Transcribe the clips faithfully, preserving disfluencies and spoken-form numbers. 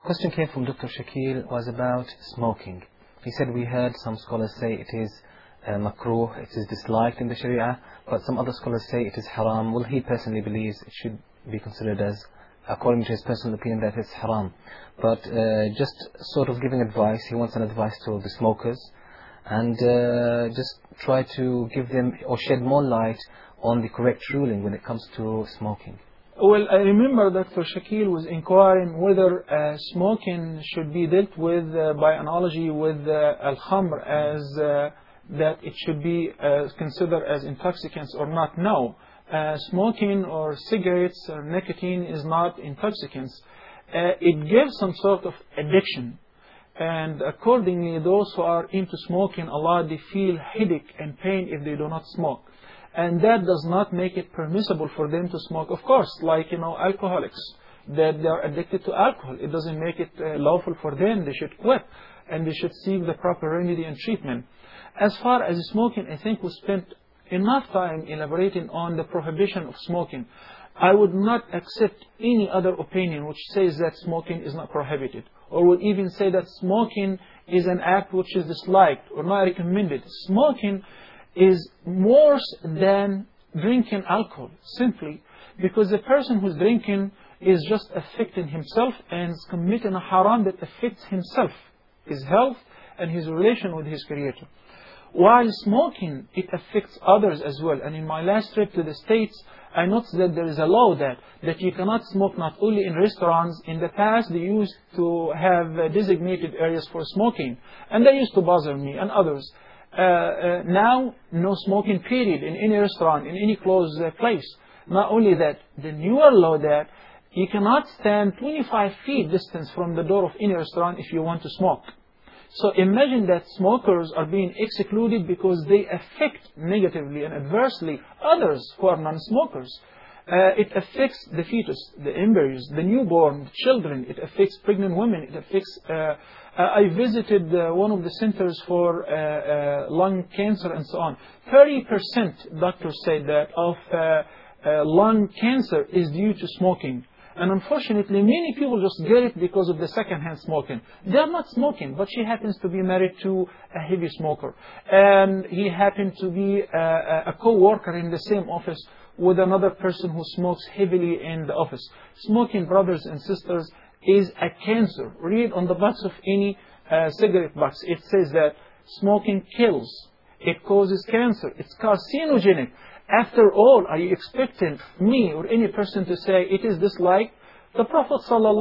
Question came from Doctor Shakil was about smoking. He said we heard some scholars say it is uh, makruh, it is disliked in the Sharia, but some other scholars say it is haram. Well, he personally believes it should be considered as, according to his personal opinion, that it's haram. But uh, just sort of giving advice, he wants an advice to the smokers, and uh, just try to give them or shed more light on the correct ruling when it comes to smoking. Well, I remember Doctor Shakil was inquiring whether uh, smoking should be dealt with uh, by analogy with uh, al-khamr, as uh, that it should be uh, considered as intoxicants or not. No, uh, smoking or cigarettes or nicotine is not intoxicants. Uh, it gives some sort of addiction, and accordingly those who are into smoking a lot, they feel headache and pain if they do not smoke. And that does not make it permissible for them to smoke. Of course, like, you know, alcoholics, that they are addicted to alcohol. It doesn't make it uh, lawful for them. They should quit, and they should seek the proper remedy and treatment. As far as smoking, I think we spent enough time elaborating on the prohibition of smoking. I would not accept any other opinion which says that smoking is not prohibited, or would even say that smoking is an act which is disliked or not recommended. Smoking is worse than drinking alcohol, simply because the person who's drinking is just affecting himself and is committing a haram that affects himself, his health and his relation with his Creator. While smoking, it affects others as well. And in my last trip to the States, I noticed that there is a law that, that you cannot smoke not only in restaurants. In the past, they used to have uh, designated areas for smoking, and that used to bother me and others. Uh, uh, now, no smoking period in any restaurant, in any closed uh, place. Not only that, the newer law that you cannot stand twenty-five feet distance from the door of any restaurant if you want to smoke. So imagine that smokers are being excluded because they affect negatively and adversely others who are non-smokers. Uh, it affects the fetus, the embryos, the newborn, the children. It affects pregnant women. It affects... Uh, uh, I visited uh, one of the centers for uh, uh, lung cancer and so on. thirty percent, doctors said that, of uh, uh, lung cancer is due to smoking. And unfortunately, many people just get it because of the second-hand smoking. They are not smoking, but she happens to be married to a heavy smoker. And he happened to be a, a co-worker in the same office with another person who smokes heavily in the office. Smoking, brothers and sisters, is a cancer. Read on the box of any uh, cigarette box. It says that smoking kills. It causes cancer. It's carcinogenic. After all, are you expecting me or any person to say it is disliked? The Prophet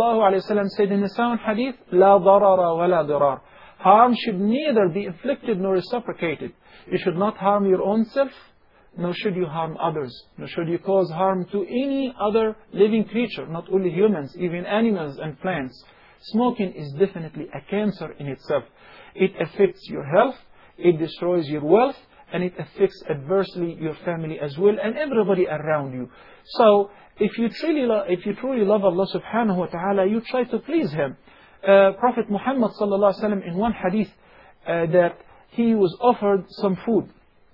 ﷺ said in a sound hadith, لا ضرر ولا ضرار. Harm should neither be inflicted nor reciprocated. You should not harm your own self, nor should you harm others, nor should you cause harm to any other living creature, not only humans, even animals and plants. Smoking is definitely a cancer in itself. It affects your health, it destroys your wealth, and it affects adversely your family as well, and everybody around you. So, if you truly, lo if you truly love Allah subhanahu wa ta'ala, you try to please Him. Uh, Prophet Muhammad sallallahu alaihi wasallam, in one hadith, uh, that he was offered some food,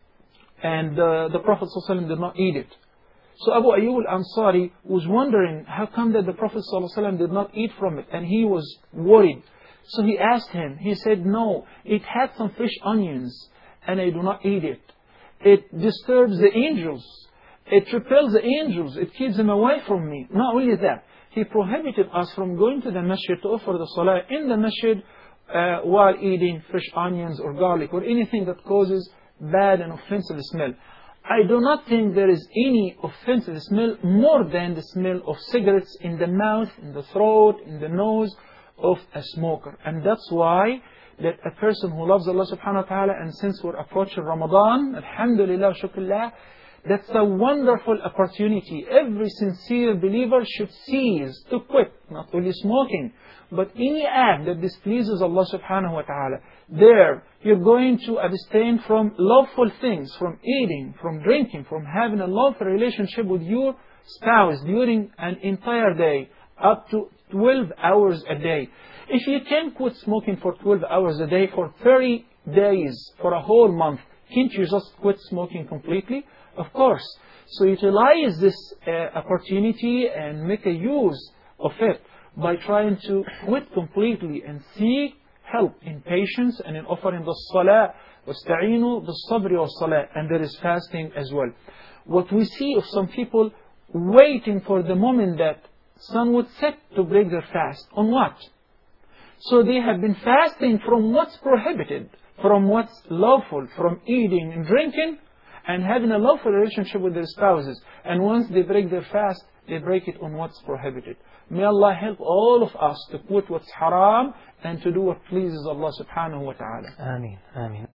and uh, the Prophet sallallahu alaihi wasallam did not eat it. So Abu Ayyub al-Ansari was wondering how come that the Prophet sallallahu alaihi wasallam did not eat from it, and he was worried. So he asked him, he said, no, it had some fish onions, and I do not eat it. It disturbs the angels. It repels the angels. It keeps them away from me. Not only that, he prohibited us from going to the masjid to offer the salah in the masjid uh, while eating fish onions or garlic or anything that causes bad and offensive smell. I do not think there is any offensive smell more than the smell of cigarettes in the mouth, in the throat, in the nose of a smoker. And that's why that a person who loves Allah subhanahu wa ta'ala, and since we're approaching Ramadan, alhamdulillah, shukrullah, that's a wonderful opportunity. Every sincere believer should seize to quit, not only smoking, but any act that displeases Allah subhanahu wa ta'ala. There, you're going to abstain from lawful things, from eating, from drinking, from having a lawful relationship with your spouse during an entire day, up to twelve hours a day. If you can quit smoking for twelve hours a day for thirty days, for a whole month, can't you just quit smoking completely? Of course. So utilize this uh, opportunity and make a use of it. by trying to quit completely and seek help in patience and in offering the salah. وَاسْتَعِينُوا بِالصَّبْرِ وَالصَّلَاةِ. And there is fasting as well. What we see of some people waiting for the moment that sun would set to break their fast. On what? So they have been fasting from what's prohibited, from what's lawful, from eating and drinking, and having a lawful relationship with their spouses. And once they break their fast, they break it on what's prohibited. May Allah help all of us to quit what's haram and to do what pleases Allah subhanahu wa ta'ala. Ameen. Ameen.